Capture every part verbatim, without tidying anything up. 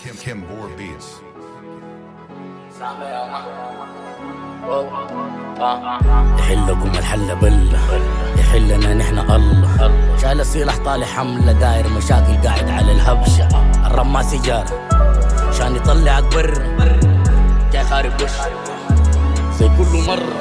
Kim Kim Bor Beats. يحلكم الحلة بلة يحلنا نحن الله شال السلاح طالع حملة داير مشاكل قاعد على الهبشة الرمى سيجارة شان يطلعك برا جاي خارب وش زي كل مرة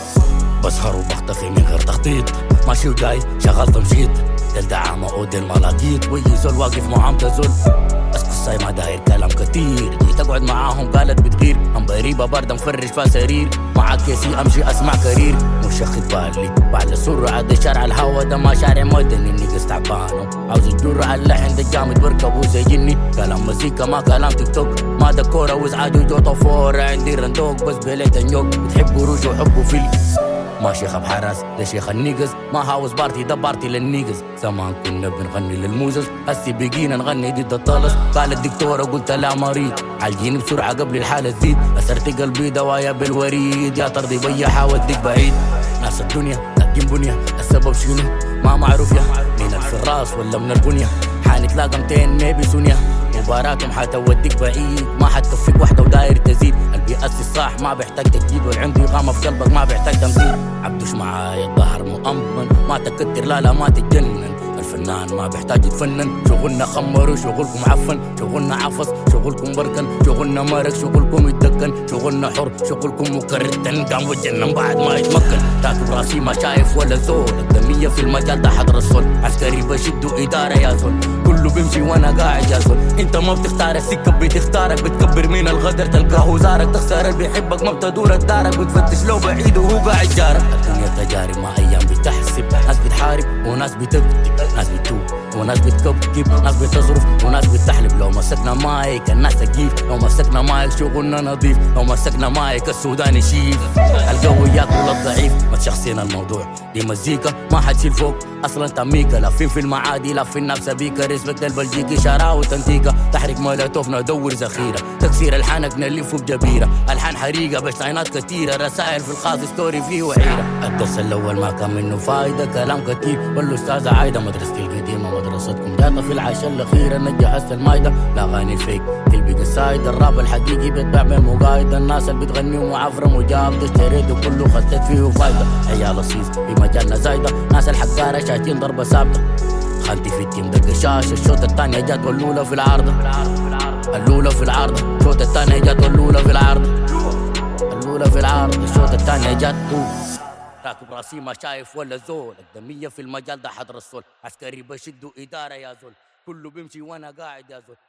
بسهر وبختفي من غير تخطيط ماشي وجاي شغال تمشيط دل دعامة ودل ملاقيت ويجي زول واقف معام تزول بس قصاي ما داير كلام كتير جيت اقعد معاهم قالت بتغير ام بريبة باردة مفرش فيها سرير معاك كيسي امشي اسمع كرير مش اخد بالي بعد السرعة ده شارع الهوا ده ما شارع مدني النيجز تعبانه عاوز الجرة على اللحن ده جامد بركبوا زي جني كلام مزيكا ما كلام تيك توك ما ده كورة وازعاج وجو طفورة عندي رندوق بس بليت نيوك بتحبوا روج وحبوا فيلي ما شيخ بحرس ده شيخ النيجز ما هاوس بارتي ده بارتي للنيجز زمان كنا بنغني للموزز هسي بقينا نغني ضد الطلس قال الدكتورة قلت لا مريض عالجيني بسرعة قبل الحالة تزيد أسرت قلبي دوايا بالوريد يا طردي بيا حاوديك بعيد ناس الدنيا لاقين بنية السبب شنو ما معروف يا من الفراس ولا من البنية حنتلاقى متين ميبي سونيا مباراتهم حتوديك بعيد ما حتكفيك وحدة وداير تزيد قلبي أسي صح ما بيحتاج تجديد والعندي غامة في قلبك ما بيحتاج تمثيل عبدوش معايا الظهر مؤمن ما تكتر لا لا ما تتجنن الفنان ما بيحتاج يتفنن شغلنا خمر وشغلكم عفن شغلنا عفص شغلكم بركن شغلنا مرق شغلكم يتدكن شغلنا حر شغلكم مكرتن قام وجنن بعد ما يتمكن تاكل راسي ما شايف ولا زول الدمية في المجال ده حضر الصول عسكري بشد إدارة يا زول كله بيمشي وانا قاعد يا زول انت ما بتختار السكة بتختارك بتكبر من الغدر تلقاه زارك تخسر اللي بيحبك ما بتدور دارك بتفتش لو بعيد وهو قاعد جارك الدنيا تجارب ما ايام بتحسب ناس بتحارب وناس بتكتب ناس بتوب وناس بتكبكب ناس بتصرف وناس بتحلب لو مسكنا مايك الناس تجيف لو مسكنا مايك شغلنا نظيف لو مسكنا مايك السودان يشيف القوي ياكل الضعيف ما تشخصين الموضوع دي مزيكا ما حتشيل فوق اصلا تميكا لافين في المعادي لافين نفسها بيكا ريسبكت البلجيكي شراوة تنتيكا تحرك مولوتوف ندور ذخيرة تكسير الحانك نلفه بجبيرة الحان حريقة بشتاينات كتيرة رسائل في الخاص ستوري فيه وحيرة الدرس الاول ما كان منه فايدة كلام كتير والاستاذة عايدة مدرستي القديمة مدرستكم جاتا في العشاء الأخيرة نجهزت المايدة الأغاني الفيك تلبق السايد الراب الحقيقي بيتباع بالمقايد الناس اللي بتغني ومعفرة وجاب اشتريته كله خسيت فيه فايدة عيال الصيص في مجالنا زايدة ناس الحقارة شاتين ضربة ثابتة خانتي في التيم دق الشاشة الشوط الثانية جات والأولى في العارضة الأولى في العارضة الشوط الثانية جات والأولى في العارضة الأولى في العارضة الشوط الثانية جات راكب راسي ما شايف ولا زول الدمية في المجال ده حضر الصول عسكري بشد إدارة يا زول كله بيمشي وانا قاعد يا زول